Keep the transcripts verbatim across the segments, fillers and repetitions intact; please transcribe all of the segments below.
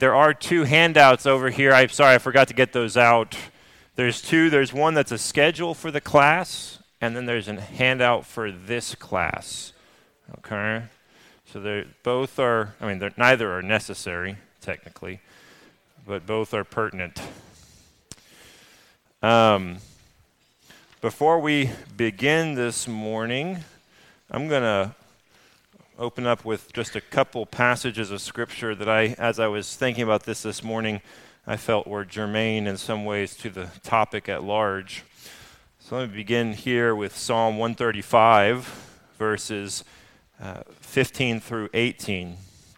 there are two handouts over here. I'm sorry, I forgot to get those out. There's two. There's one that's a schedule for the class, and then there's a handout for this class. Okay? So they both are, I mean, neither are necessary, technically, but both are pertinent. Um, before we begin this morning, I'm going to open up with just a couple passages of Scripture that I, as I was thinking about this this morning, I felt were germane in some ways to the topic at large. So let me begin here with Psalm one thirty-five, verses uh, fifteen through eighteen.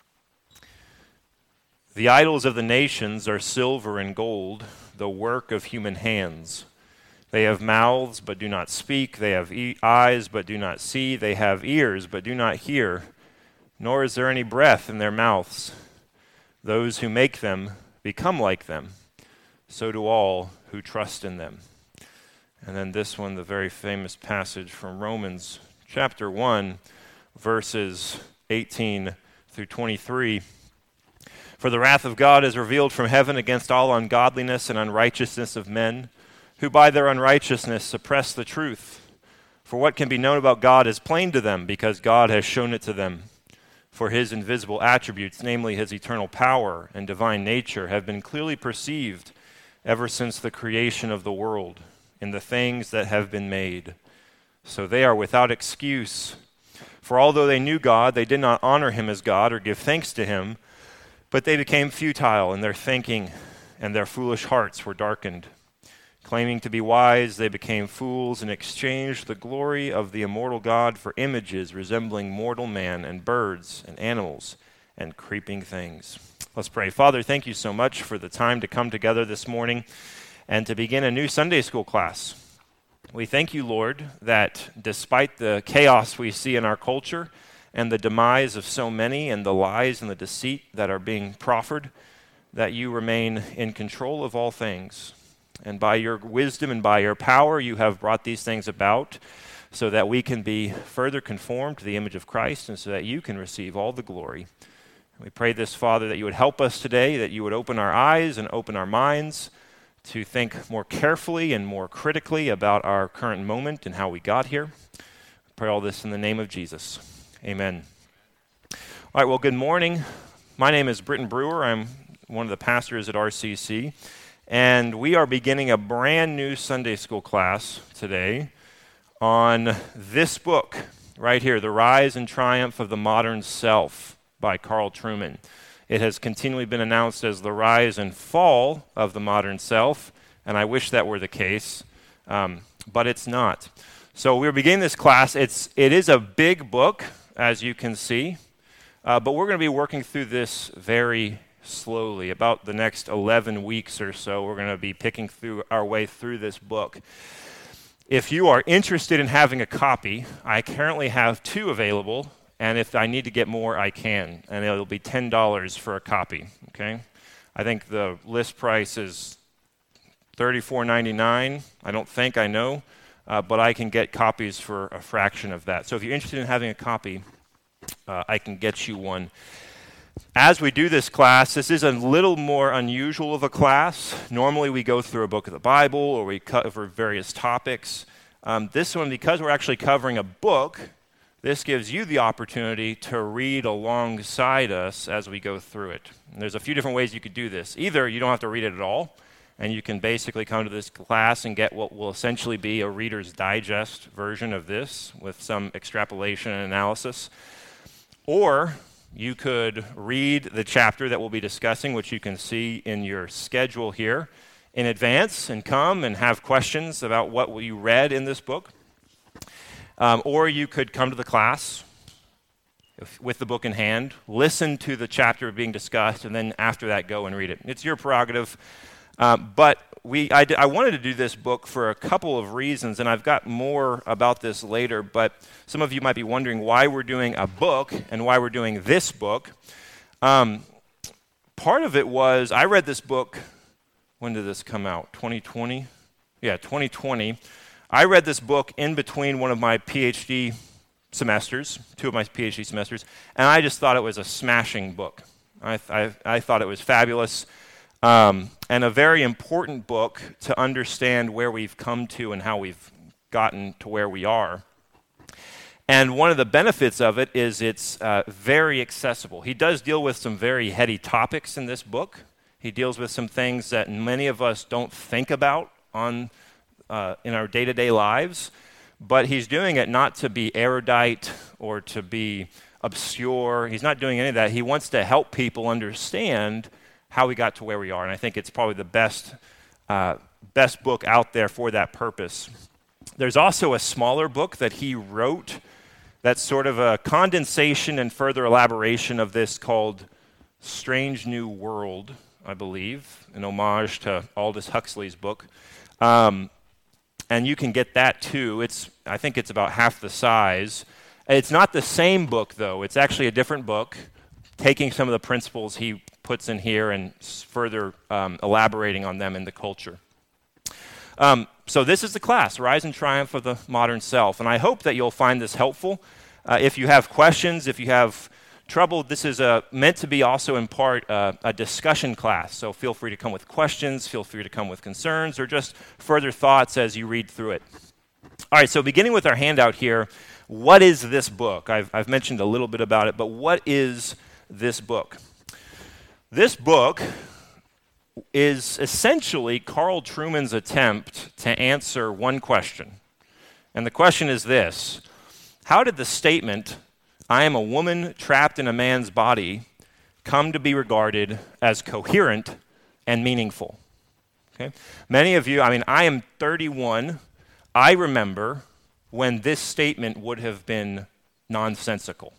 The idols of the nations are silver and gold, the work of human hands. They have mouths but do not speak. They have e- eyes but do not see. They have ears but do not hear. Nor is there any breath in their mouths. Those who make them become like them. So do all who trust in them. And then this one, the very famous passage from Romans chapter one, verses eighteen through twenty-three. For the wrath of God is revealed from heaven against all ungodliness and unrighteousness of men, who by their unrighteousness suppress the truth. For what can be known about God is plain to them, because God has shown it to them. For his invisible attributes, namely his eternal power and divine nature, have been clearly perceived ever since the creation of the world in the things that have been made. So they are without excuse. For although they knew God, they did not honor him as God or give thanks to him, but they became futile in their thinking, and their foolish hearts were darkened. Claiming to be wise, they became fools and exchanged the glory of the immortal God for images resembling mortal man and birds and animals and creeping things. Let's pray. Father, thank you so much for the time to come together this morning and to begin a new Sunday school class. We thank you, Lord, that despite the chaos we see in our culture and the demise of so many and the lies and the deceit that are being proffered, that you remain in control of all things. And by your wisdom and by your power, you have brought these things about so that we can be further conformed to the image of Christ and so that you can receive all the glory. We pray this, Father, that you would help us today, that you would open our eyes and open our minds to think more carefully and more critically about our current moment and how we got here. I pray all this in the name of Jesus. Amen. All right, well, good morning. My name is Britton Brewer. I'm one of the pastors at R C C. And we are beginning a brand new Sunday school class today on this book right here, The Rise and Triumph of the Modern Self by Carl Trueman. It has continually been announced as the rise and fall of the modern self, and I wish that were the case, um, but it's not. So we're beginning this class. It's, it is a big book, as you can see, uh, but we're going to be working through this very slowly. About the next eleven weeks or so, we're going to be picking through our way through this book. If you are interested in having a copy, I currently have two available, and if I need to get more, I can, and it'll be ten dollars for a copy, okay? I think the list price is thirty-four ninety-nine. I don't think, I know, uh, but I can get copies for a fraction of that. So if you're interested in having a copy, uh, I can get you one. As we do this class, this is a little more unusual of a class. Normally we go through a book of the Bible or we cover various topics. Um, this one, because we're actually covering a book, this gives you the opportunity to read alongside us as we go through it. And there's a few different ways you could do this. Either you don't have to read it at all, and you can basically come to this class and get what will essentially be a Reader's Digest version of this with some extrapolation and analysis. Or you could read the chapter that we'll be discussing, which you can see in your schedule here, in advance and come and have questions about what you read in this book. Um, or you could come to the class if, with the book in hand, listen to the chapter being discussed, and then after that go and read it. It's your prerogative. Um, but we, I, d- I wanted to do this book for a couple of reasons, and I've got more about this later, but some of you might be wondering why we're doing a book and why we're doing this book. Um, part of it was, I read this book, when did this come out? twenty twenty? Yeah, twenty twenty. I read this book in between one of my PhD semesters, two of my PhD semesters, and I just thought it was a smashing book. I, I, I thought it was fabulous, um, and a very important book to understand where we've come to and how we've gotten to where we are. And one of the benefits of it is it's uh, very accessible. He does deal with some very heady topics in this book. He deals with some things that many of us don't think about on uh, in our day-to-day lives, but he's doing it not to be erudite or to be obscure. He's not doing any of that. He wants to help people understand how we got to where we are, and I think it's probably the best, uh, best book out there for that purpose. There's also a smaller book that he wrote that's sort of a condensation and further elaboration of this called Strange New World, I believe, an homage to Aldous Huxley's book. Um, and you can get that too. It's I think it's about half the size. It's not the same book, though. It's actually a different book, taking some of the principles he puts in here and further um, elaborating on them in the culture. Um, so this is the class, Rise and Triumph of the Modern Self, and I hope that you'll find this helpful. Uh, if you have questions, if you have trouble, this is uh, meant to be also in part uh, a discussion class, so feel free to come with questions, feel free to come with concerns, or just further thoughts as you read through it. All right, so beginning with our handout here, what is this book? I've, I've mentioned a little bit about it, but what is this book? This book is essentially Carl Trueman's attempt to answer one question. And the question is this: how did the statement, "I am a woman trapped in a man's body," come to be regarded as coherent and meaningful? Okay? Many of you, I mean, I am thirty-one. I remember when this statement would have been nonsensical.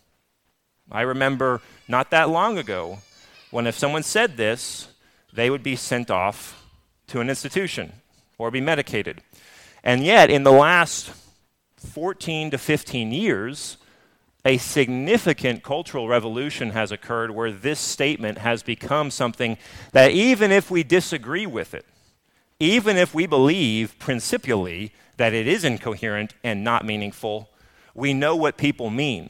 I remember not that long ago when if someone said this, they would be sent off to an institution or be medicated. And yet, in the last fourteen to fifteen years, a significant cultural revolution has occurred where this statement has become something that even if we disagree with it, even if we believe principially that it is incoherent and not meaningful, we know what people mean,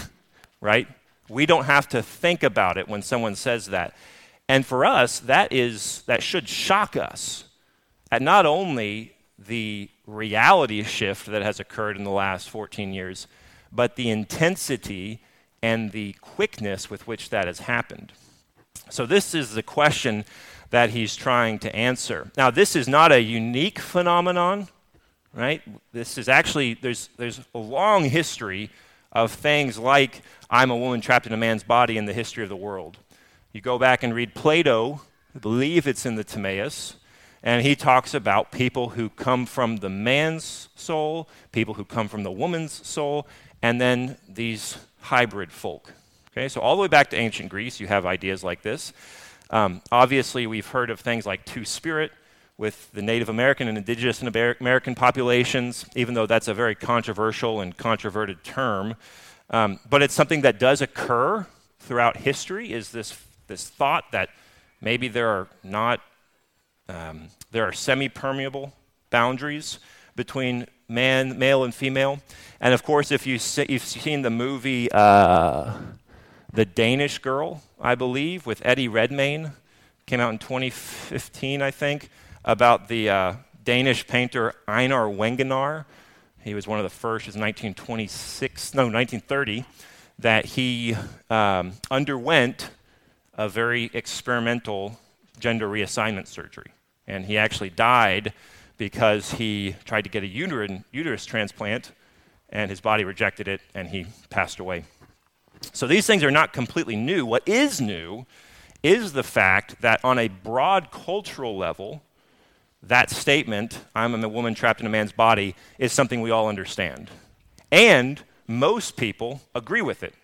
right? We don't have to think about it when someone says that. And for us, that is that should shock us at not only the reality shift that has occurred in the last fourteen years, but the intensity and the quickness with which that has happened. So this is the question that he's trying to answer. Now, this is not a unique phenomenon, right? This is actually, there's there's a long history of things like "I'm a woman trapped in a man's body" in the history of the world. You go back and read Plato, I believe it's in the Timaeus, and he talks about people who come from the man's soul, people who come from the woman's soul, and then these hybrid folk. Okay, so all the way back to ancient Greece, you have ideas like this. Um, obviously, we've heard of things like two-spirit with the Native American and indigenous and American populations, even though that's a very controversial and controverted term. Um, but it's something that does occur throughout history, is this this thought that maybe there are not, um, there are semi-permeable boundaries between man, male and female. And of course, if you see, you've seen the movie uh, The Danish Girl, I believe, with Eddie Redmayne, came out in twenty fifteen, I think, about the uh, Danish painter Einar Wengenar. He was one of the first, it was nineteen twenty-six, no, nineteen thirty, that he um, underwent a very experimental gender reassignment surgery. And he actually died because he tried to get a uterine, uterus transplant, and his body rejected it, and he passed away. So these things are not completely new. What is new is the fact that on a broad cultural level, that statement, "I'm a woman trapped in a man's body," is something we all understand. And most people agree with it.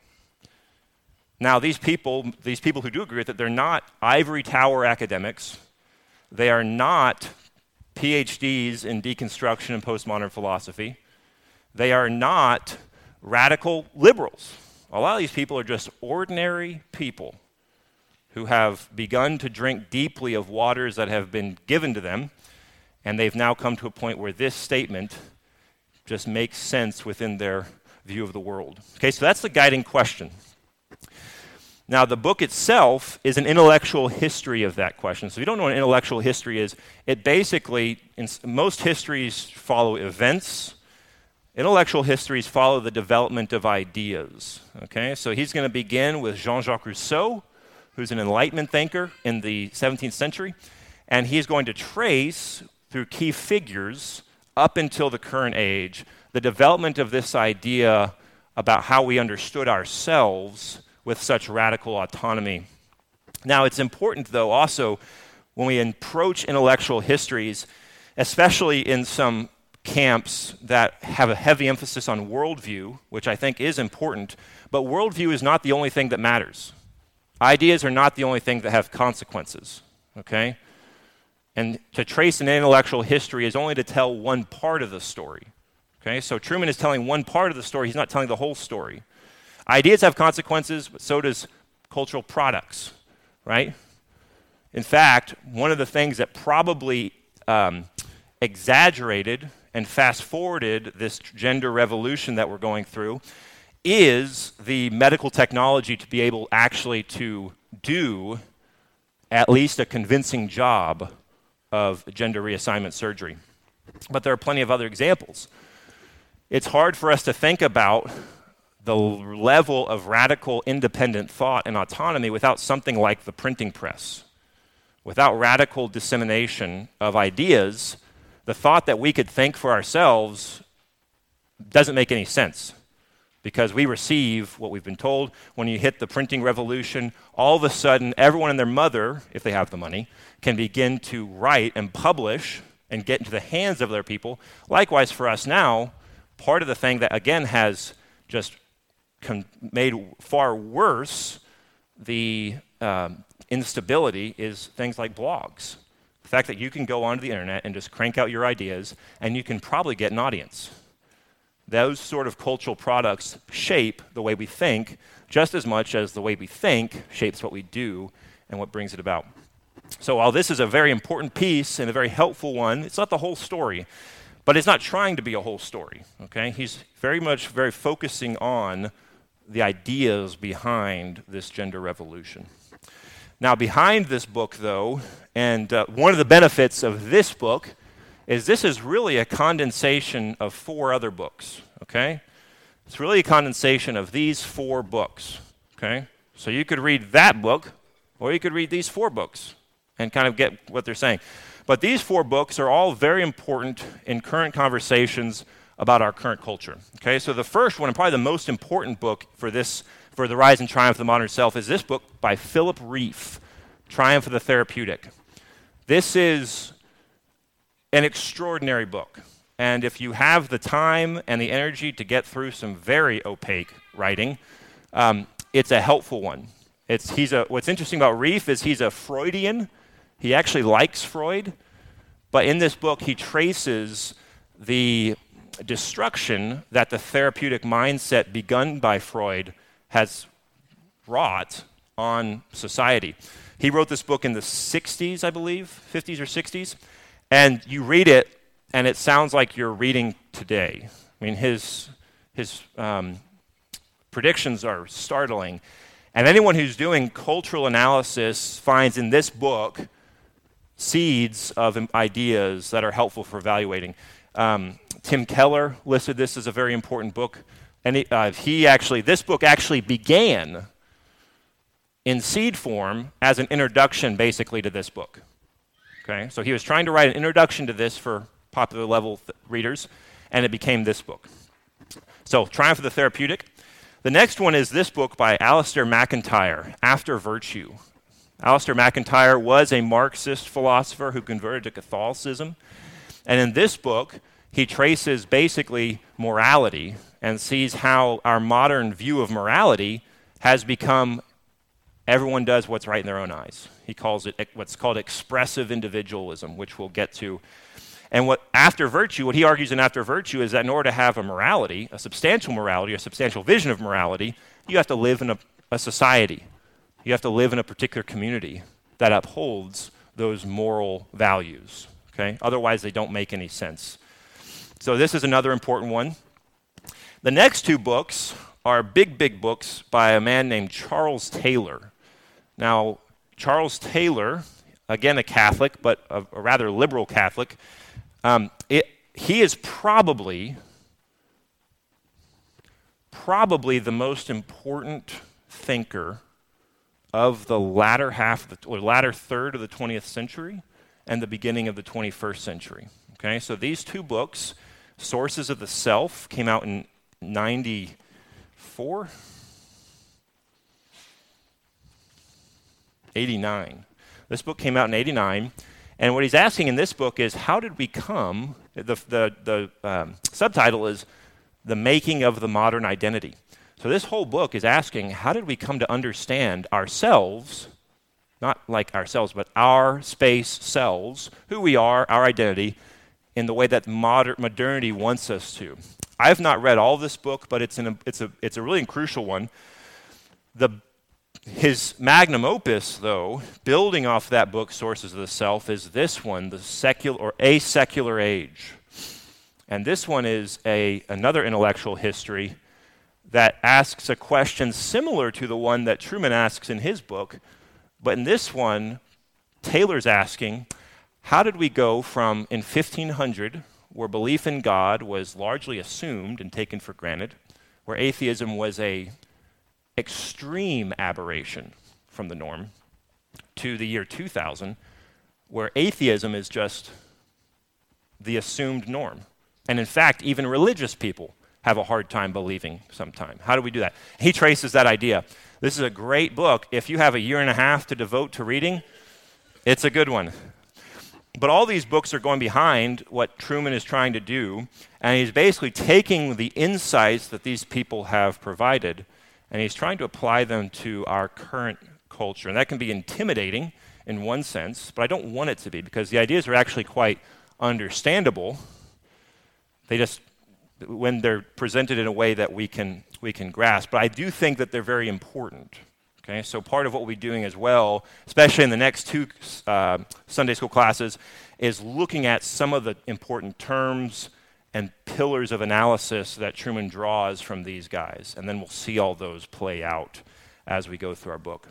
Now, these people, these people who do agree with it, they're not ivory tower academics. They are not P H Ds in deconstruction and postmodern philosophy. They are not radical liberals. A lot of these people are just ordinary people who have begun to drink deeply of waters that have been given to them, and they've now come to a point where this statement just makes sense within their view of the world. Okay, so that's the guiding question. Now, the book itself is an intellectual history of that question. So if you don't know what an intellectual history is, it basically, in s- most histories follow events. Intellectual histories follow the development of ideas. Okay, so he's going to begin with Jean-Jacques Rousseau, who's an Enlightenment thinker in the seventeenth century, and he's going to trace, through key figures, up until the current age, the development of this idea about how we understood ourselves with such radical autonomy. Now, it's important, though, also, when we approach intellectual histories, especially in some camps that have a heavy emphasis on worldview, which I think is important, but worldview is not the only thing that matters. Ideas are not the only thing that have consequences, okay? And to trace an intellectual history is only to tell one part of the story, okay? So Truman is telling one part of the story, he's not telling the whole story. Ideas have consequences, but so does cultural products, right? In fact, one of the things that probably um, exaggerated and fast-forwarded this gender revolution that we're going through is the medical technology to be able actually to do at least a convincing job of gender reassignment surgery. But there are plenty of other examples. It's hard for us to think about the level of radical independent thought and autonomy without something like the printing press. Without radical dissemination of ideas, the thought that we could think for ourselves doesn't make any sense, because we receive what we've been told. When you hit the printing revolution, all of a sudden, everyone and their mother, if they have the money, can begin to write and publish and get into the hands of their people. Likewise, for us now, part of the thing that, again, has just con- made far worse the um, instability is things like blogs. The fact that you can go onto the internet and just crank out your ideas, and you can probably get an audience. Those sort of cultural products shape the way we think just as much as the way we think shapes what we do and what brings it about. So while this is a very important piece and a very helpful one, it's not the whole story, but it's not trying to be a whole story, okay? He's very much very focusing on the ideas behind this gender revolution. Now, behind this book, though, and uh, one of the benefits of this book is this is really a condensation of four other books, okay? It's really a condensation of these four books, okay? So you could read that book, or you could read these four books and kind of get what they're saying. But these four books are all very important in current conversations about our current culture, okay? So the first one, and probably the most important book for this, for the rise and triumph of the modern self, is this book by Philip Rieff, Triumph of the Therapeutic. This is an extraordinary book. And if you have the time and the energy to get through some very opaque writing, um, it's a helpful one. It's, he's a, what's interesting about Rieff is he's a Freudian. He actually likes Freud. But in this book, he traces the destruction that the therapeutic mindset begun by Freud has wrought on society. He wrote this book in the sixties, I believe, fifties or sixties. And you read it, and it sounds like you're reading today. I mean, his, his um, predictions are startling. And anyone who's doing cultural analysis finds in this book seeds of ideas that are helpful for evaluating. Um, Tim Keller listed this as a very important book. And he, uh, he actually, this book actually began in seed form as an introduction basically to this book. Okay, so he was trying to write an introduction to this for popular level th- readers, and it became this book. So, Triumph of the Therapeutic. The next one is this book by Alasdair MacIntyre, After Virtue. Alasdair MacIntyre was a Marxist philosopher who converted to Catholicism, and in this book, he traces basically morality and sees how our modern view of morality has become everyone does what's right in their own eyes. He calls it what's called expressive individualism, which we'll get to. And what after virtue, what he argues in After Virtue is that in order to have a morality, a substantial morality, a substantial vision of morality, you have to live in a, a society. You have to live in a particular community that upholds those moral values. Okay? Otherwise, they don't make any sense. So this is another important one. The next two books are big, big books by a man named Charles Taylor. Now, Charles Taylor, again a Catholic, but a, a rather liberal Catholic, um, it, he is probably, probably the most important thinker of the latter half, of the, or latter third of the twentieth century and the beginning of the twenty-first century. Okay, so these two books, Sources of the Self, came out in ninety-four, eighty-nine. This book came out in eighty-nine, and what he's asking in this book is, how did we come, the, the, the um, subtitle is The Making of the Modern Identity. So this whole book is asking, how did we come to understand ourselves, not like ourselves, but our space selves, who we are, our identity, in the way that moder- modernity wants us to. I've not read all this book, but it's, an, it's, a, it's a really crucial one. The, his magnum opus, though, building off that book, Sources of the Self, is this one, The Secular or A Secular Age. And this one is a another intellectual history that asks a question similar to the one that Truman asks in his book, but in this one, Taylor's asking, how did we go from in fifteen hundred, where belief in God was largely assumed and taken for granted, where atheism was a extreme aberration from the norm, to the year two thousand, where atheism is just the assumed norm. And in fact, even religious people have a hard time believing sometime. How do we do that? He traces that idea. This is a great book. If you have a year and a half to devote to reading, it's a good one. But all these books are going behind what Truman is trying to do, and he's basically taking the insights that these people have provided, and he's trying to apply them to our current culture. And that can be intimidating in one sense, but I don't want it to be, because the ideas are actually quite understandable. They just, when they're presented in a way that we can we can grasp. But I do think that they're very important. Okay, so part of what we'll be doing as well, especially in the next two uh, Sunday school classes, is looking at some of the important terms and pillars of analysis that Truman draws from these guys. And then we'll see all those play out as we go through our book.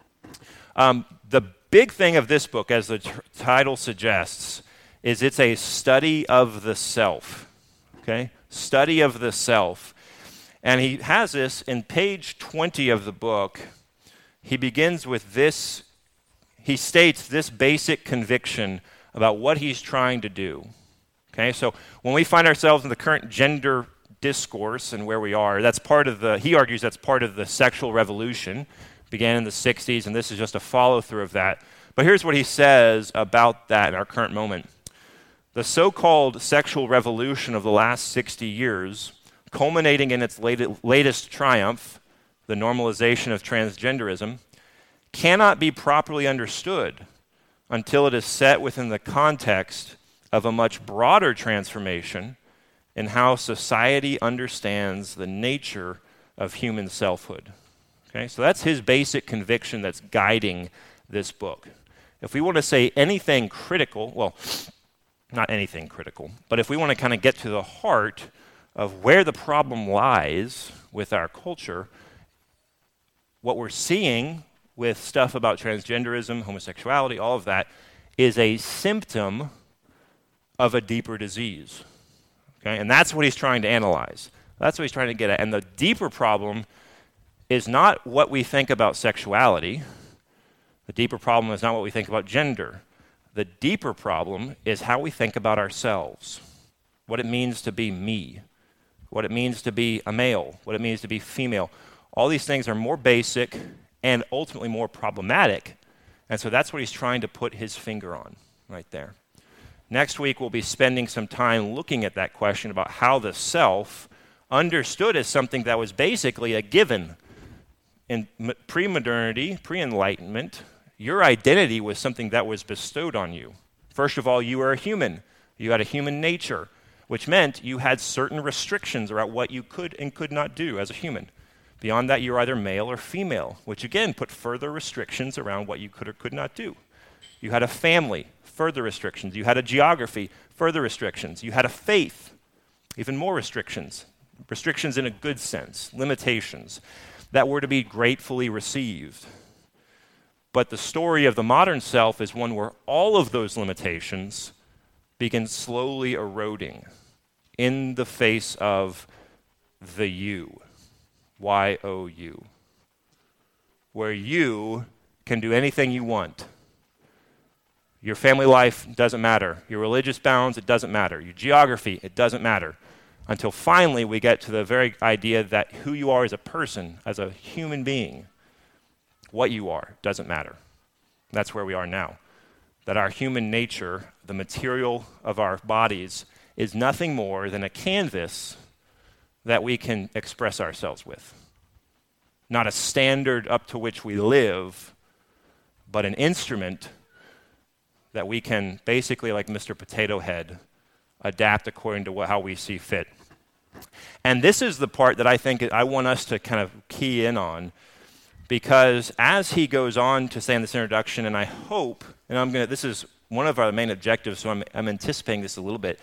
Um, the big thing of this book, as the t- title suggests, is it's a study of the self. Okay? Study of the self. And he has this in page twenty of the book. He begins with this, he states this basic conviction about what he's trying to do. Okay, so when we find ourselves in the current gender discourse and where we are, that's part of the, he argues that's part of the sexual revolution, began in the sixties, and this is just a follow-through of that. But here's what he says about that in our current moment. The so-called sexual revolution of the last sixty years, culminating in its late, latest triumph, the normalization of transgenderism, cannot be properly understood until it is set within the context of a much broader transformation in how society understands the nature of human selfhood. Okay, so that's his basic conviction that's guiding this book. If we want to say anything critical, well, not anything critical, but if we want to kind of get to the heart of where the problem lies with our culture, what we're seeing with stuff about transgenderism, homosexuality, all of that, is a symptom of a deeper disease. Okay? And that's what he's trying to analyze. That's what he's trying to get at. And the deeper problem is not what we think about sexuality. The deeper problem is not what we think about gender. The deeper problem is how we think about ourselves, what it means to be me, what it means to be a male, what it means to be female. All these things are more basic and ultimately more problematic. And so that's what he's trying to put his finger on right there. Next week, we'll be spending some time looking at that question about how the self, understood as something that was basically a given. In pre-modernity, pre-enlightenment, your identity was something that was bestowed on you. First of all, you were a human. You had a human nature, which meant you had certain restrictions about what you could and could not do as a human. Beyond that, you were either male or female, which again put further restrictions around what you could or could not do. You had a family, further restrictions. You had a geography, further restrictions. You had a faith, even more restrictions. restrictions in a good sense, limitations that were to be gratefully received. But the story of the modern self is one where all of those limitations begin slowly eroding in the face of the you, Y O U, where you can do anything you want. Your family life doesn't matter. Your religious bounds, it doesn't matter. Your geography, it doesn't matter. Until finally we get to the very idea that who you are as a person, as a human being, what you are, doesn't matter. That's where we are now. That our human nature, the material of our bodies, is nothing more than a canvas that we can express ourselves with. Not a standard up to which we live, but an instrument that we can basically, like Mister Potato Head, adapt according to what, how we see fit. And this is the part that I think I want us to kind of key in on, because as he goes on to say in this introduction, and I hope, and I'm gonna, this is one of our main objectives, so I'm, I'm anticipating this a little bit.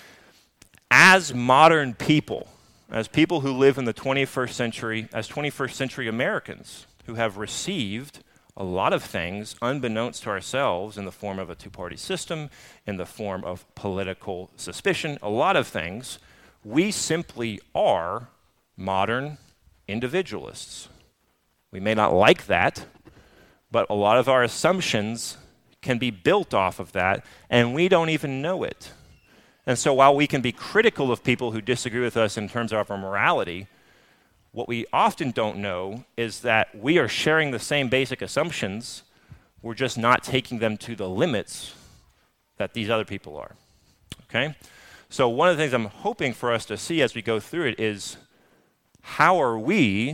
As modern people, as people who live in the twenty-first century, as twenty-first century Americans who have received a lot of things unbeknownst to ourselves in the form of a two-party system, in the form of political suspicion, a lot of things, we simply are modern individualists. We may not like that, but a lot of our assumptions can be built off of that, and we don't even know it. And so while we can be critical of people who disagree with us in terms of our morality, what we often don't know is that we are sharing the same basic assumptions, we're just not taking them to the limits that these other people are. Okay? So one of the things I'm hoping for us to see as we go through it is, how are we,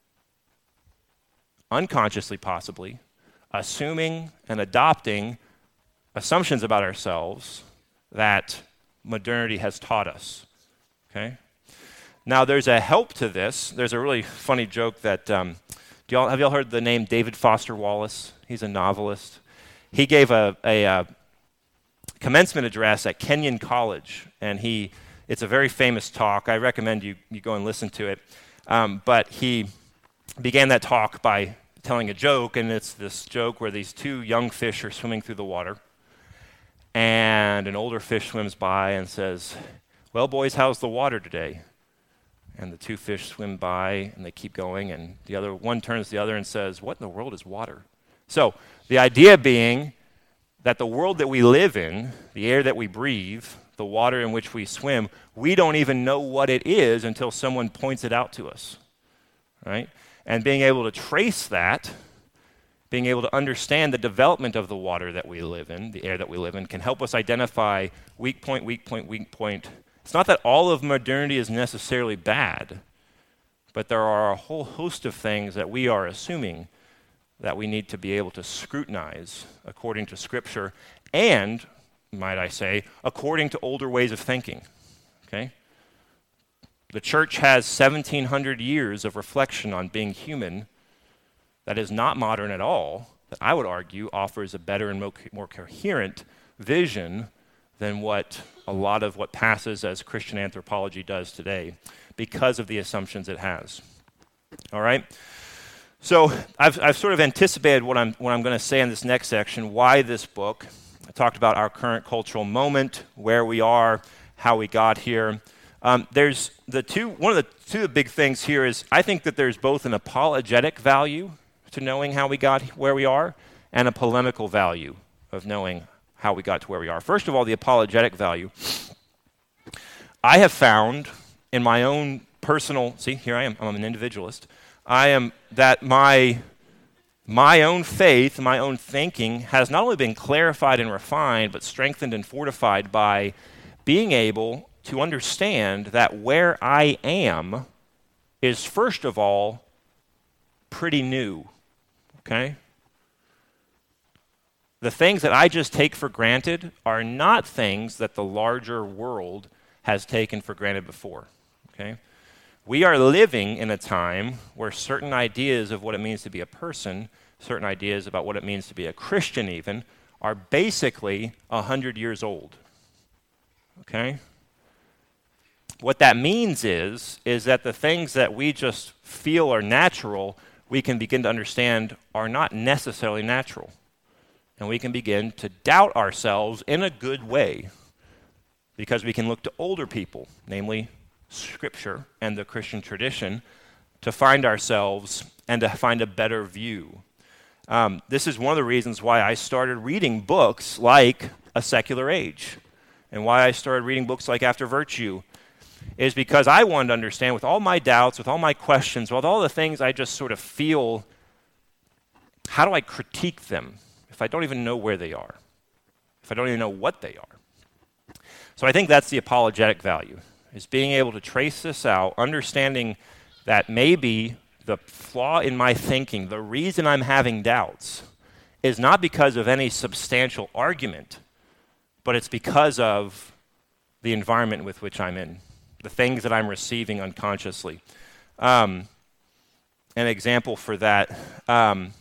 unconsciously possibly, assuming and adopting assumptions about ourselves that modernity has taught us, okay? Now, there's a help to this. There's a really funny joke that, um, do y'all, have y'all heard the name David Foster Wallace? He's a novelist. He gave a, a, a commencement address at Kenyon College, and he, it's a very famous talk. I recommend you, you go and listen to it. Um, but he began that talk by telling a joke, and it's this joke where these two young fish are swimming through the water, and an older fish swims by and says, "Well, boys, how's the water today?" And the two fish swim by, and they keep going, and the other one turns to the other and says, "What in the world is water?" So the idea being that the world that we live in, the air that we breathe, the water in which we swim, we don't even know what it is until someone points it out to us, right? And being able to trace that, being able to understand the development of the water that we live in, the air that we live in, can help us identify weak point, weak point, weak point. It's not that all of modernity is necessarily bad, but there are a whole host of things that we are assuming that we need to be able to scrutinize according to Scripture and, might I say, according to older ways of thinking, okay? The church has seventeen hundred years of reflection on being human that is not modern at all, that I would argue offers a better and mo- more coherent vision than what a lot of what passes as Christian anthropology does today because of the assumptions it has. All right? So I've, I've sort of anticipated what I'm, what I'm going to say in this next section, why this book. I talked about our current cultural moment, where we are, how we got here. Um, there's the two, one of the two big things here is I think that there's both an apologetic value to knowing how we got where we are and a polemical value of knowing how we got to where we are. First of all, the apologetic value. I have found in my own personal, see, here I am, I'm an individualist. I am, that my, my own faith, my own thinking has not only been clarified and refined, but strengthened and fortified by being able to understand that where I am is, first of all, pretty new, okay? The things that I just take for granted are not things that the larger world has taken for granted before, okay? We are living in a time where certain ideas of what it means to be a person, certain ideas about what it means to be a Christian even, are basically one hundred years old, okay? What that means is, is that the things that we just feel are natural, we can begin to understand are not necessarily natural. And we can begin to doubt ourselves in a good way because we can look to older people, namely Scripture and the Christian tradition, to find ourselves and to find a better view. Um, this is one of the reasons why I started reading books like A Secular Age and why I started reading books like After Virtue, is because I wanted to understand, with all my doubts, with all my questions, with all the things I just sort of feel, how do I critique them if I don't even know where they are, if I don't even know what they are? So I think that's the apologetic value, is being able to trace this out, understanding that maybe the flaw in my thinking, the reason I'm having doubts, is not because of any substantial argument, but it's because of the environment with which I'm in, the things that I'm receiving unconsciously. Um, an example for that um,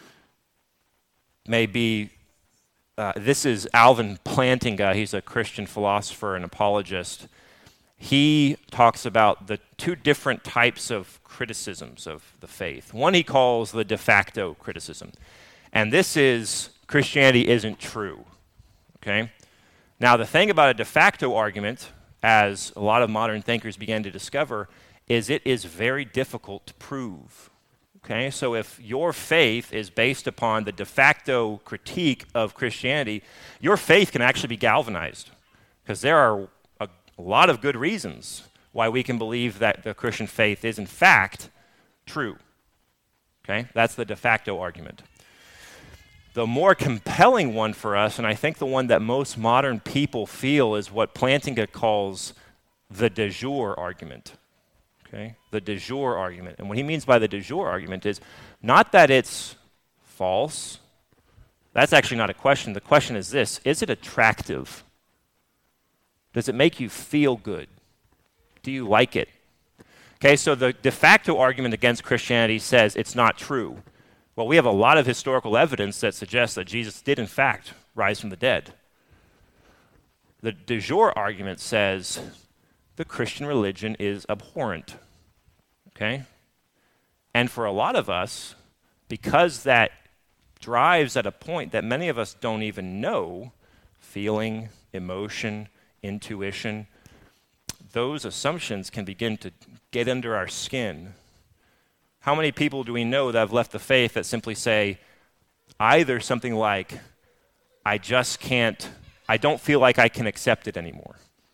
may be, uh, this is Alvin Plantinga. He's a Christian philosopher and apologist. He talks about the two different types of criticisms of the faith. One he calls the de facto criticism. And this is, Christianity isn't true, okay? Now, the thing about a de facto argument, as a lot of modern thinkers began to discover, is it is very difficult to prove. Okay, so if your faith is based upon the de facto critique of Christianity, your faith can actually be galvanized, because there are a, a lot of good reasons why we can believe that the Christian faith is in fact true. Okay, that's the de facto argument. The more compelling one for us, and I think the one that most modern people feel, is what Plantinga calls the de jure argument. Okay, the de jure argument. And what he means by the de jure argument is not that it's false. That's actually not a question. The question is this: is it attractive? Does it make you feel good? Do you like it? Okay, so the de facto argument against Christianity says it's not true. Well, we have a lot of historical evidence that suggests that Jesus did, in fact, rise from the dead. The de jure argument says the Christian religion is abhorrent, okay? And for a lot of us, because that drives at a point that many of us don't even know, feeling, emotion, intuition, those assumptions can begin to get under our skin. How many people do we know that have left the faith that simply say either something like, I just can't, I don't feel like I can accept it anymore?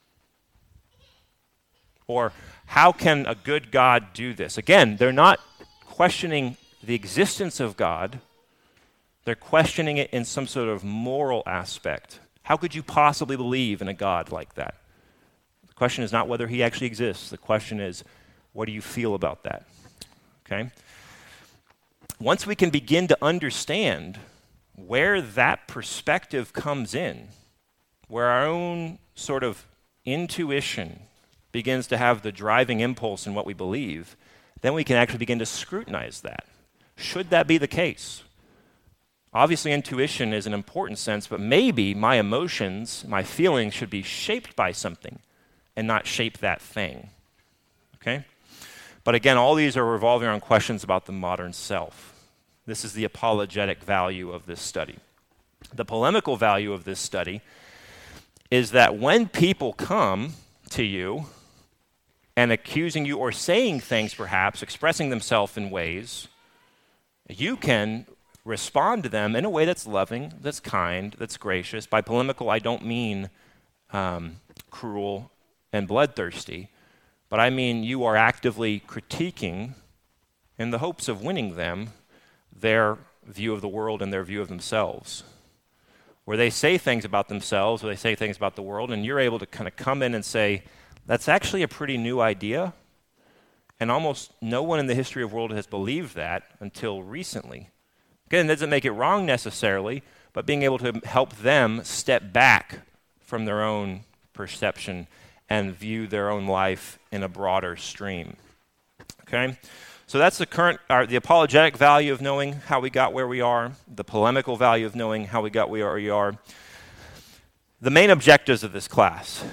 Or, how can a good God do this? Again, they're not questioning the existence of God. They're questioning it in some sort of moral aspect. How could you possibly believe in a God like that? The question is not whether he actually exists. The question is, what do you feel about that? Okay? Once we can begin to understand where that perspective comes in, where our own sort of intuition begins to have the driving impulse in what we believe, then we can actually begin to scrutinize that. Should that be the case? Obviously, intuition is an important sense, but maybe my emotions, my feelings should be shaped by something and not shape that thing. Okay? But again, all these are revolving around questions about the modern self. This is the apologetic value of this study. The polemical value of this study is that when people come to you and accusing you or saying things perhaps, expressing themselves in ways, you can respond to them in a way that's loving, that's kind, that's gracious. By polemical, I don't mean um, cruel and bloodthirsty, but I mean you are actively critiquing, in the hopes of winning them, their view of the world and their view of themselves. Where they say things about themselves, or they say things about the world, and you're able to kind of come in and say, that's actually a pretty new idea, and almost no one in the history of the world has believed that until recently. Again, it doesn't make it wrong necessarily, but being able to help them step back from their own perception and view their own life in a broader stream. Okay? So that's the current, uh, the apologetic value of knowing how we got where we are, the polemical value of knowing how we got where we are. The main objectives of this class.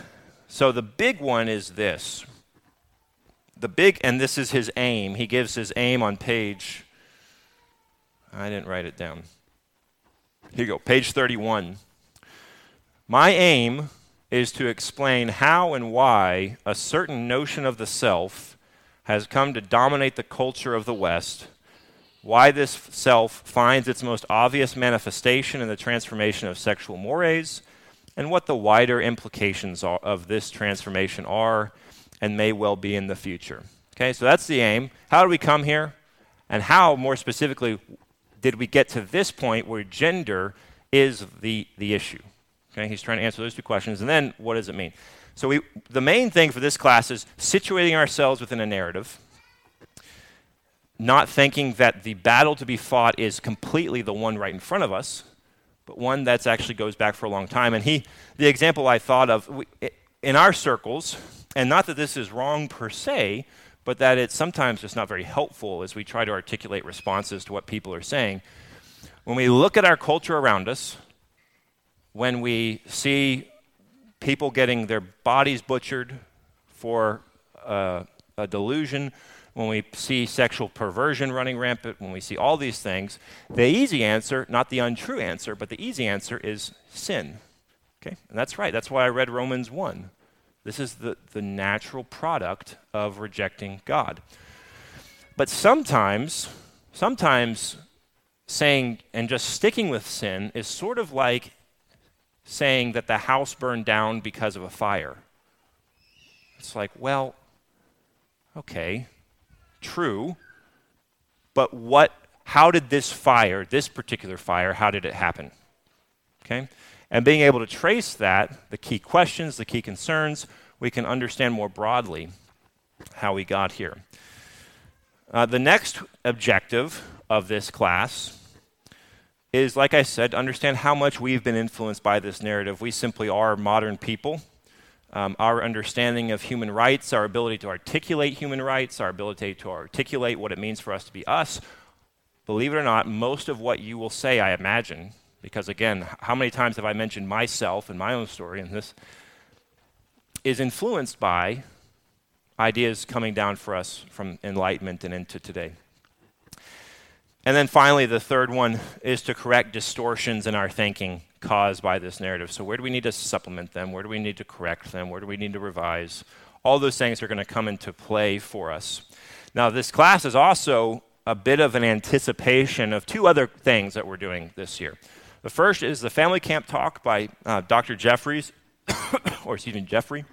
So the big one is this. The big, and this is his aim. He gives his aim on page, I didn't write it down. Here you go, page thirty-one. My aim is to explain how and why a certain notion of the self has come to dominate the culture of the West, why this self finds its most obvious manifestation in the transformation of sexual mores, and what the wider implications are, of this transformation are and may well be in the future. Okay, so that's the aim. How did we come here? And how, more specifically, did we get to this point where gender is the, the issue? Okay, he's trying to answer those two questions. And then, what does it mean? So we, the main thing for this class is situating ourselves within a narrative, not thinking that the battle to be fought is completely the one right in front of us, but one that actually goes back for a long time. And he, the example I thought of, we, in our circles, and not that this is wrong per se, but that it's sometimes just not very helpful as we try to articulate responses to what people are saying. When we look at our culture around us, when we see people getting their bodies butchered for uh, a delusion, when we see sexual perversion running rampant, when we see all these things, the easy answer, not the untrue answer, but the easy answer is sin. Okay? And that's right. That's why I read Romans one. This is the, the natural product of rejecting God. But sometimes, sometimes saying and just sticking with sin is sort of like saying that the house burned down because of a fire. It's like, well, okay, true, but what, how did this fire, this particular fire, how did it happen? Okay? And being able to trace that, the key questions, the key concerns, we can understand more broadly how we got here. Uh, the next objective of this class is, like I said, to understand how much we've been influenced by this narrative. We simply are modern people. Um, our understanding of human rights, our ability to articulate human rights, our ability to articulate what it means for us to be us, believe it or not, most of what you will say, I imagine, because again, how many times have I mentioned myself and my own story, and this is influenced by ideas coming down for us from Enlightenment and into today. And then finally, the third one is to correct distortions in our thinking caused by this narrative. So where do we need to supplement them? Where do we need to correct them? Where do we need to revise? All those things are going to come into play for us. Now, this class is also a bit of an anticipation of two other things that we're doing this year. The first is the Family Camp Talk by uh, Doctor Jeffries, or excuse me, Jeffrey.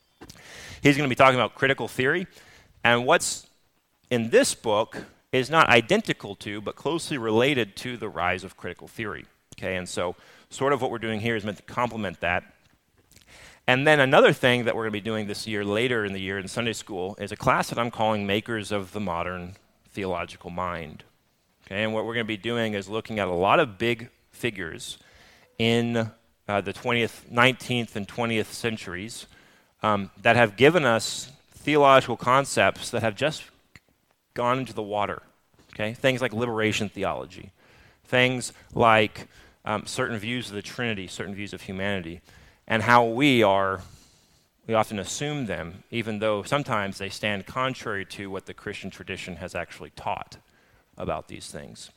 He's going to be talking about critical theory. And what's in this book is not identical to, but closely related to the rise of critical theory. Okay, and so sort of what we're doing here is meant to complement that. And then another thing that we're going to be doing this year, later in the year in Sunday school, is a class that I'm calling Makers of the Modern Theological Mind. Okay, and what we're going to be doing is looking at a lot of big figures in uh, the twentieth, nineteenth, and twentieth centuries um, that have given us theological concepts that have just gone into the water. Okay, things like liberation theology, things like um, certain views of the Trinity, certain views of humanity, and how we are, we often assume them, even though sometimes they stand contrary to what the Christian tradition has actually taught about these things.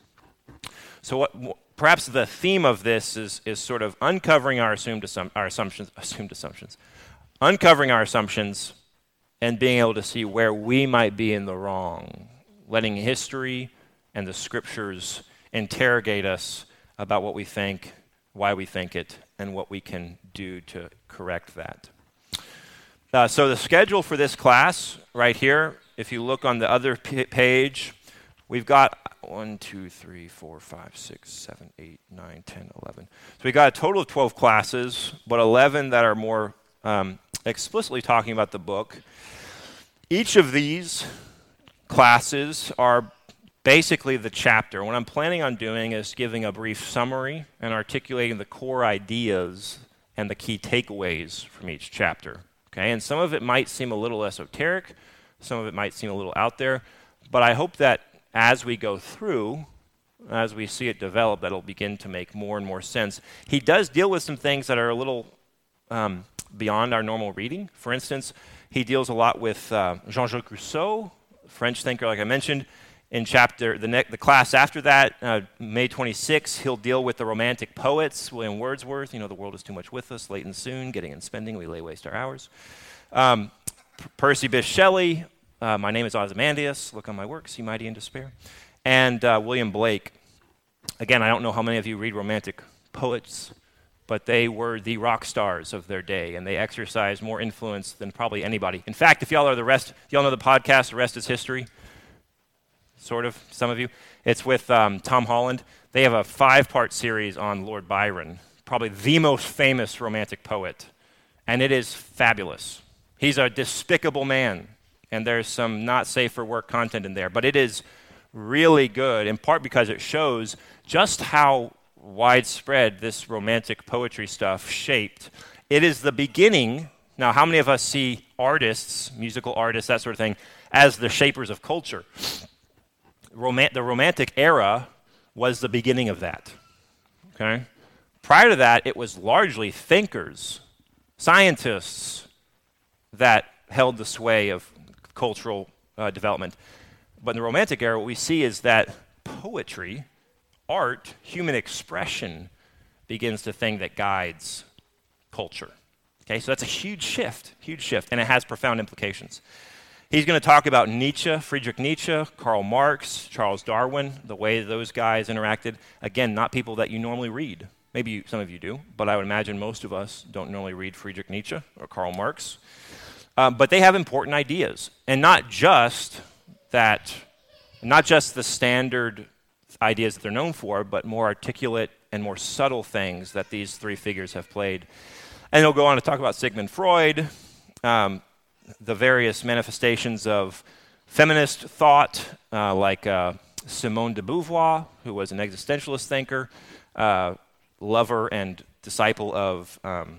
So what, w- perhaps the theme of this is, is sort of uncovering our assumed, assum- our assumptions, assumed assumptions, uncovering our assumptions and being able to see where we might be in the wrong, letting history and the scriptures interrogate us about what we think, why we think it, and what we can do to correct that. Uh, so the schedule for this class right here, if you look on the other p- page, we've got one, two, three, four, five, six, seven, eight, nine, ten, eleven. So we've got a total of twelve classes, but eleven that are more um, explicitly talking about the book. Each of these classes are basically the chapter. What I'm planning on doing is giving a brief summary and articulating the core ideas and the key takeaways from each chapter. Okay, and some of it might seem a little esoteric, some of it might seem a little out there, but I hope that as we go through, as we see it develop, that'll begin to make more and more sense. He does deal with some things that are a little um, beyond our normal reading. For instance, he deals a lot with uh, Jean-Jacques Rousseau, French thinker, like I mentioned. In chapter, the, ne- the class after that, uh, May twenty-sixth, he'll deal with the Romantic poets, William Wordsworth, you know, the world is too much with us, late and soon, getting and spending, we lay waste our hours. Um, P- Percy Bysshe Shelley, uh, My Name is Ozymandias, Look on My Work, See Mighty in Despair. And uh, William Blake. Again, I don't know how many of you read Romantic poets, but they were the rock stars of their day, and they exercised more influence than probably anybody. In fact, if y'all are the rest, if y'all know the podcast, The Rest is History, sort of, some of you. It's with um, Tom Holland. They have a five-part series on Lord Byron, probably the most famous Romantic poet, and it is fabulous. He's a despicable man, and there's some not safe for work content in there, but it is really good, in part because it shows just how widespread this Romantic poetry stuff shaped. It is the beginning. Now, how many of us see artists, musical artists, that sort of thing, as the shapers of culture? Roman- the Romantic era was the beginning of that, okay? Prior to that, it was largely thinkers, scientists that held the sway of cultural uh, development. But in the Romantic era, what we see is that poetry, art, human expression begins the thing that guides culture. Okay, so that's a huge shift, huge shift, and it has profound implications. He's going to talk about Nietzsche, Friedrich Nietzsche, Karl Marx, Charles Darwin, the way those guys interacted. Again, not people that you normally read. Maybe you, some of you do, but I would imagine most of us don't normally read Friedrich Nietzsche or Karl Marx. Um, but they have important ideas, and not just that, not just the standard ideas that they're known for, but more articulate and more subtle things that these three figures have played. And he'll go on to talk about Sigmund Freud, um, the various manifestations of feminist thought, uh, like uh, Simone de Beauvoir, who was an existentialist thinker, uh, lover and disciple of um,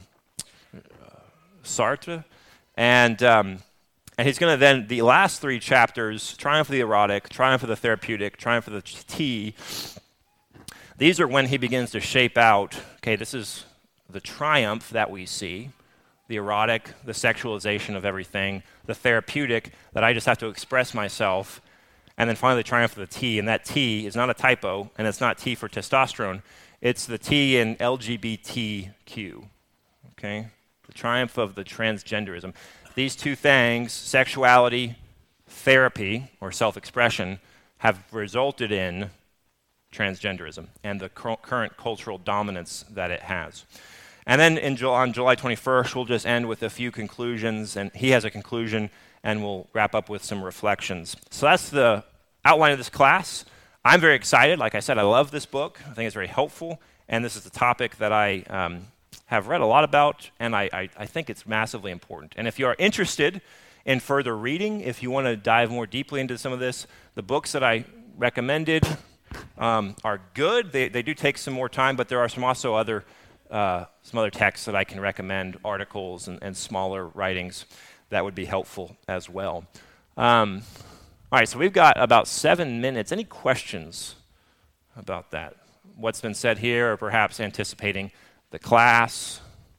Sartre. And um, and he's going to then, the last three chapters, Triumph of the Erotic, Triumph of the Therapeutic, Triumph of the Tea, these are when he begins to shape out, okay, this is the triumph that we see, the erotic, the sexualization of everything, the therapeutic, that I just have to express myself, and then finally the triumph of the T, and that T is not a typo, and it's not T for testosterone, it's the T in L G B T Q, okay? The triumph of the transgenderism. These two things, sexuality, therapy, or self-expression, have resulted in transgenderism and the cur- current cultural dominance that it has. And then in Ju- on July twenty-first, we'll just end with a few conclusions, and he has a conclusion, and we'll wrap up with some reflections. So that's the outline of this class. I'm very excited. Like I said, I love this book. I think it's very helpful, and this is the topic that I um, have read a lot about, and I, I, I think it's massively important. And if you are interested in further reading, if you want to dive more deeply into some of this, the books that I recommended um, are good. They, they do take some more time, but there are some also other uh, some other texts that I can recommend, articles and, and smaller writings that would be helpful as well. Um, all right, so we've got about seven minutes. Any questions about that? What's been said here, or perhaps anticipating the class?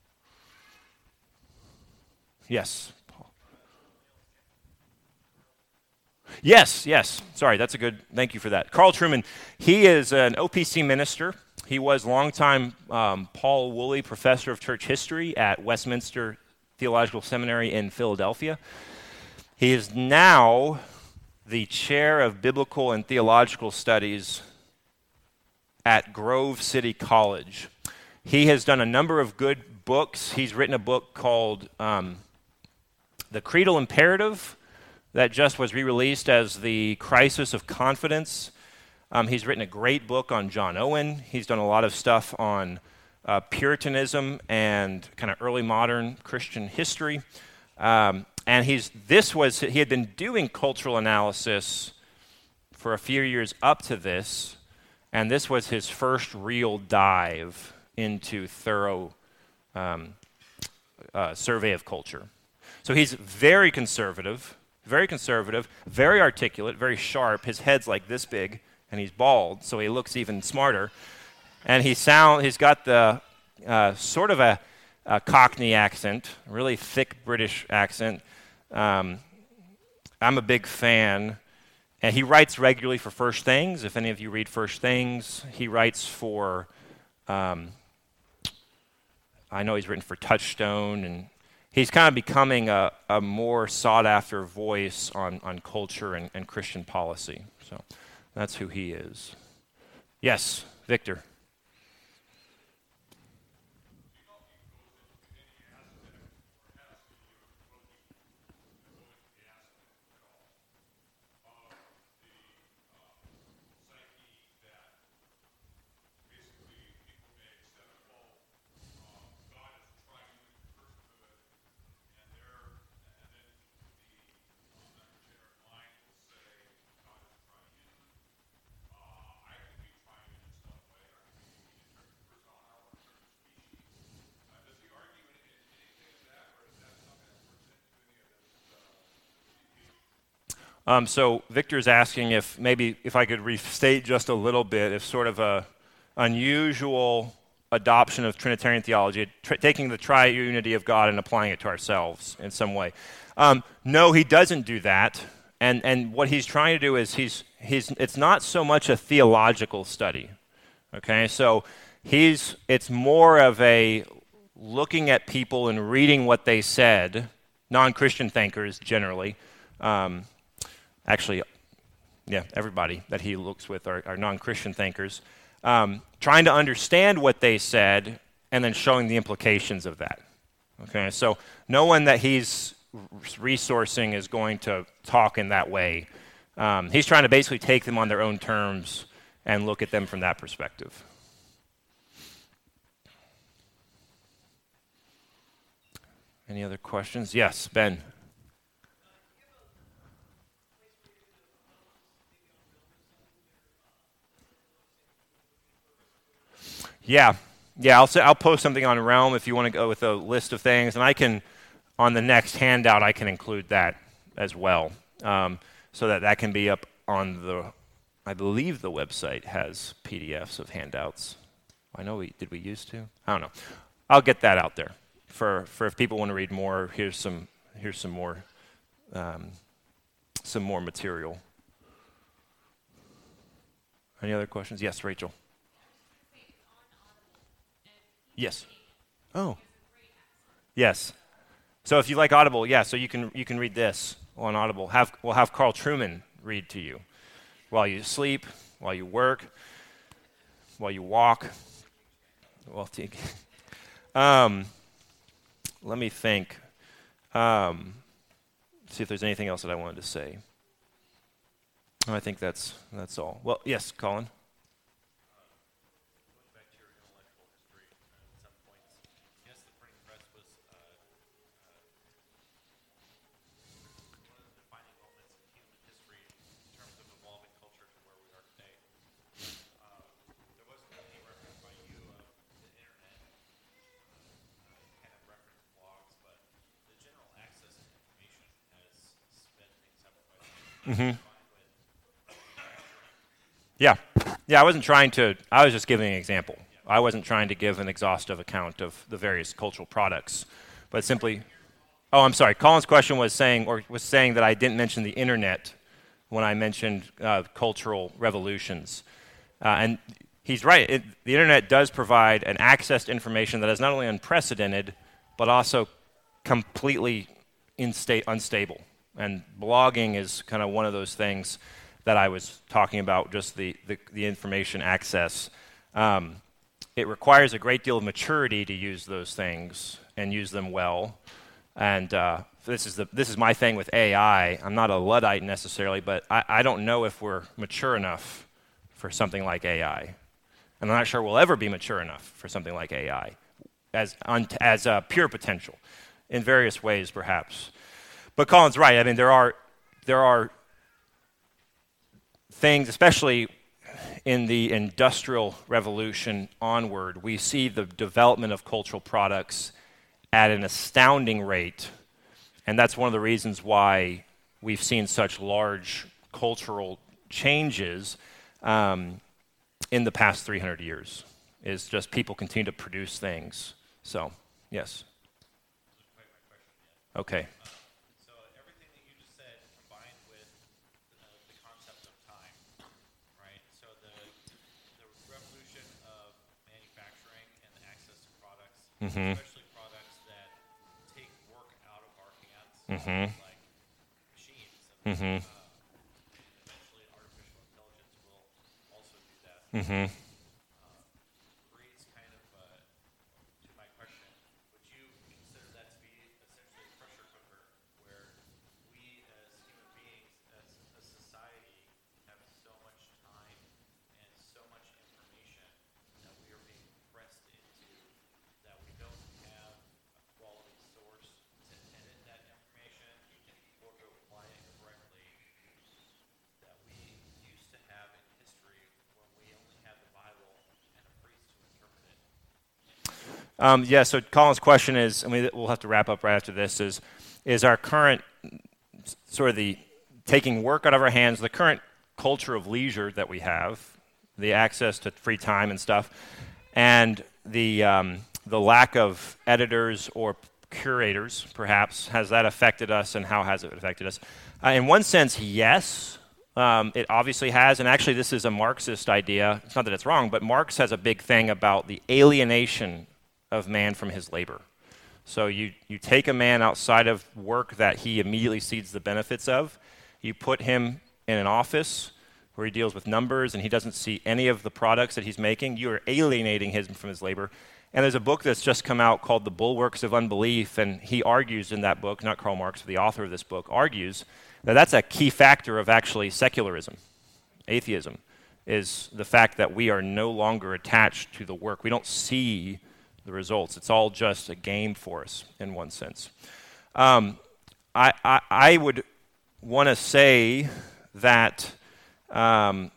Yes, Paul. Yes, yes. Sorry, that's a good, thank you for that. Carl Trueman, he is an O P C minister. He was longtime um, Paul Woolley Professor of Church History at Westminster Theological Seminary in Philadelphia. He is now the Chair of Biblical and Theological Studies at Grove City College. He has done a number of good books. He's written a book called um, The Creedal Imperative that just was re-released as The Crisis of Confidence. Um, he's written a great book on John Owen. He's done a lot of stuff on uh, Puritanism and kind of early modern Christian history. Um, and he's this was he had been doing cultural analysis for a few years up to this, and this was his first real dive into thorough um, uh, survey of culture. So he's very conservative, very conservative, very articulate, very sharp. His head's like this big, and he's bald, so he looks even smarter. And he sound he's got the uh, sort of a a Cockney accent, a really thick British accent. Um, I'm a big fan. And he writes regularly for First Things. If any of you read First Things, he writes for, um, I know he's written for Touchstone, and he's kind of becoming a, a more sought-after voice on, on culture and, and Christian policy. So that's who he is. Yes, Victor. Um, so Victor's asking if maybe if I could restate just a little bit, if sort of a unusual adoption of Trinitarian theology, tr- taking the triunity of God and applying it to ourselves in some way. Um, no, he doesn't do that. And and what he's trying to do is he's he's it's not so much a theological study. Okay, so he's it's more of a looking at people and reading what they said, non-Christian thinkers generally. Um, Actually, yeah, everybody that he looks with are, are non-Christian thinkers, um, trying to understand what they said and then showing the implications of that. Okay, so no one that he's resourcing is going to talk in that way. Um, he's trying to basically take them on their own terms and look at them from that perspective. Any other questions? Yes, Ben. Yeah, yeah. I'll say, I'll post something on Realm if you want to go with a list of things, and I can, on the next handout, I can include that as well, um, so that that can be up on the. I believe the website has P D Fs of handouts. I know we did we used to. I don't know. I'll get that out there for for if people want to read more. Here's some here's some more um, some more material. Any other questions? Yes, Rachel. Yes. Oh. Yes. So if you like Audible, yeah, so you can you can read this on Audible. Have we'll have Carl Trueman read to you while you sleep, while you work, while you walk. Well, take. Um, let me think. Um, see if there's anything else that I wanted to say. Oh, I think that's that's all. Well, yes, Colin. Mm-hmm. Yeah. Yeah, I wasn't trying to, I was just giving an example. I wasn't trying to give an exhaustive account of the various cultural products, but simply, oh, I'm sorry. Colin's question was saying, or was saying that I didn't mention the internet when I mentioned uh, cultural revolutions. Uh, and he's right. It, the internet does provide an access to information that is not only unprecedented, but also completely insta- unstable. And blogging is kind of one of those things that I was talking about, just the, the, the information access. Um, it requires a great deal of maturity to use those things and use them well. And uh, this is the this is my thing with A I. I'm not a Luddite necessarily, but I, I don't know if we're mature enough for something like A I. And I'm not sure we'll ever be mature enough for something like A I as, un, as uh, pure potential in various ways, perhaps. But Colin's right. I mean, there are there are things, especially in the Industrial Revolution onward, we see the development of cultural products at an astounding rate, and that's one of the reasons why we've seen such large cultural changes um, in the past three hundred years. Is just people continue to produce things. So, yeah. Yes. Okay. So everything that you just said combined with uh, the concept of time, right? So the the revolution of manufacturing and the access to products, Mm-hmm. especially products that take work out of our hands, Mm-hmm. like machines, and Mm-hmm. uh, eventually artificial intelligence will also do that. Mm-hmm. Uh, brings kind of uh, to my question: would you consider that to be essentially a pressure cooker, where we as human beings, as a society, have so much time and so much information that we are being pressed into, that we don't have a quality source to edit that information or to apply it correctly, that we used to have in history when we only had the Bible and a priest to interpret it? Um, yeah, so Colin's question is, I mean, we'll have to wrap up right after this, is, is our current sort of the taking work out of our hands, the current culture of leisure that we have, the access to free time and stuff, and the, um, the lack of editors or curators, perhaps, has that affected us, and how has it affected us? Uh, in one sense, yes. Um, it obviously has, and actually this is a Marxist idea. It's not that it's wrong, but Marx has a big thing about the alienation of man from his labor. So you, you take a man outside of work that he immediately sees the benefits of, you put him in an office where he deals with numbers and he doesn't see any of the products that he's making, you are alienating him from his labor. And there's a book that's just come out called The Bulwarks of Unbelief, and he argues in that book, not Karl Marx, but the author of this book, argues that that's a key factor of actually secularism, atheism, is the fact that we are no longer attached to the work. We don't see the results. It's all just a game for us in one sense. Um, I, I, I would want to say that um,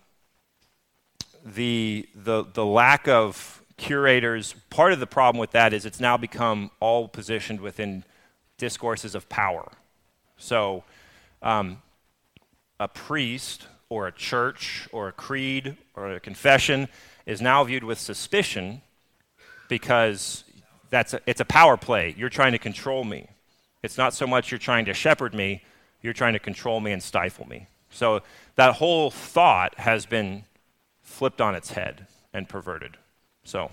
the, the, the lack of curators, part of the problem with that is it's now become all positioned within discourses of power. So um, a priest or a church or a creed or a confession is now viewed with suspicion because that's a, it's a power play. You're trying to control me. It's not so much you're trying to shepherd me, you're trying to control me and stifle me. So that whole thought has been flipped on its head and perverted. So.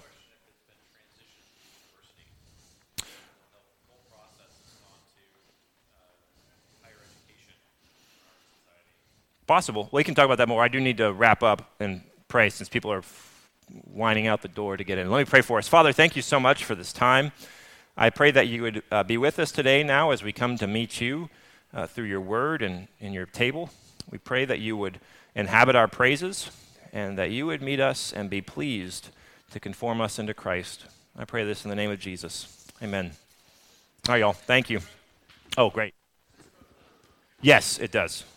Possible. Well, we can talk about that more. I do need to wrap up and pray since people are f- whining out the door to get in. Let me pray for us. Father, thank you so much for this time. I pray that you would uh, be with us today now as we come to meet you uh, through your word and in your table. We pray that you would inhabit our praises and that you would meet us and be pleased to conform us into Christ. I pray this in the name of Jesus. Amen. All right, y'all. Thank you. Oh, great. Yes, it does.